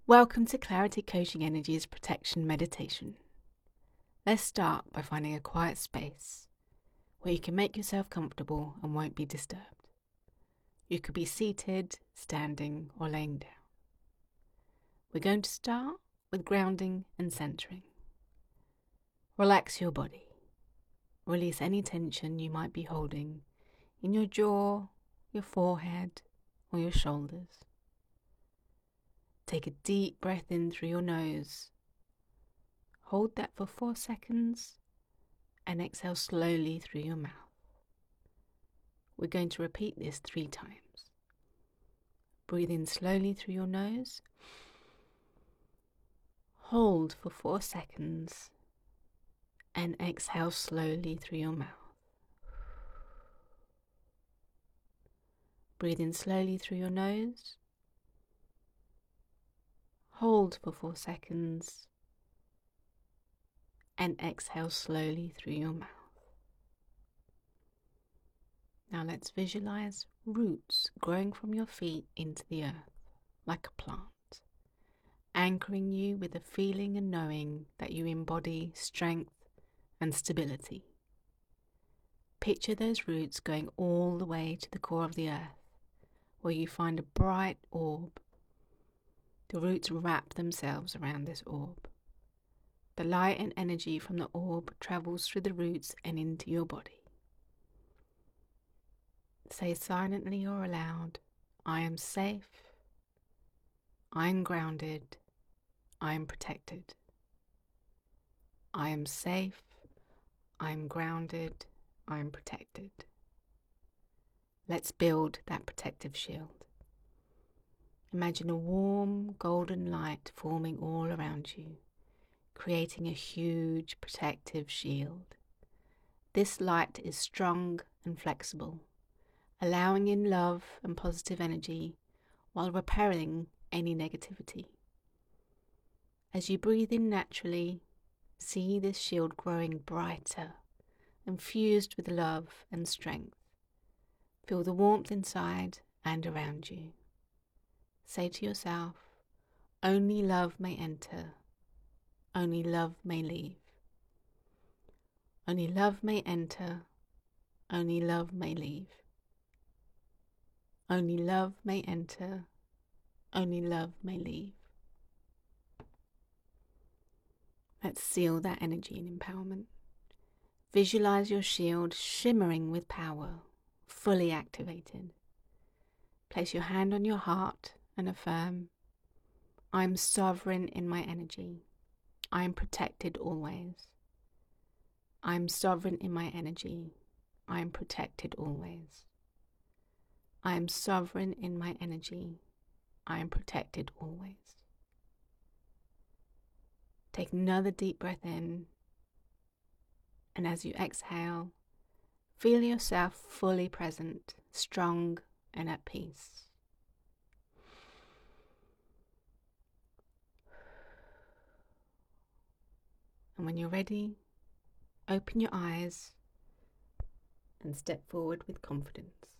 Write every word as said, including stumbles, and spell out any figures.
Welcome to Clarity Coaching Energy's Protection Meditation. Let's start by finding a quiet space where you can make yourself comfortable and won't be disturbed. You could be seated, standing, or laying down. We're going to start with grounding and centering. Relax your body. Release any tension you might be holding in your jaw, your forehead, or your shoulders. Take a deep breath in through your nose. Hold that for four seconds and exhale slowly through your mouth. We're going to repeat this three times. Breathe in slowly through your nose. Hold for four seconds and exhale slowly through your mouth. Breathe in slowly through your nose. Hold for four seconds and exhale slowly through your mouth. Now let's visualize roots growing from your feet into the earth like a plant, anchoring you with a feeling and knowing that you embody strength and stability. Picture those roots going all the way to the core of the earth, where you find a bright orb. The roots wrap themselves around this orb. The light and energy from the orb travels through the roots and into your body. Say silently or aloud, I am safe, I am grounded, I am protected. I am safe, I am grounded, I am protected. Let's build that protective shield. Imagine a warm golden light forming all around you, creating a huge protective shield. This light is strong and flexible, allowing in love and positive energy while repelling any negativity. As you breathe in naturally, see this shield growing brighter, infused with love and strength. Feel the warmth inside and around you. Say to yourself, only love may enter, only love may leave. Only love may enter, only love may leave. Only love may enter, only love may leave. Let's seal that energy and empowerment. Visualize your shield shimmering with power, fully activated. Place your hand on your heart and affirm, I am sovereign in my energy. I am protected always. I am sovereign in my energy. I am protected always. I am sovereign in my energy. I am protected always. Take another deep breath in, and as you exhale, feel yourself fully present, strong and at peace. And when you're ready, open your eyes and step forward with confidence.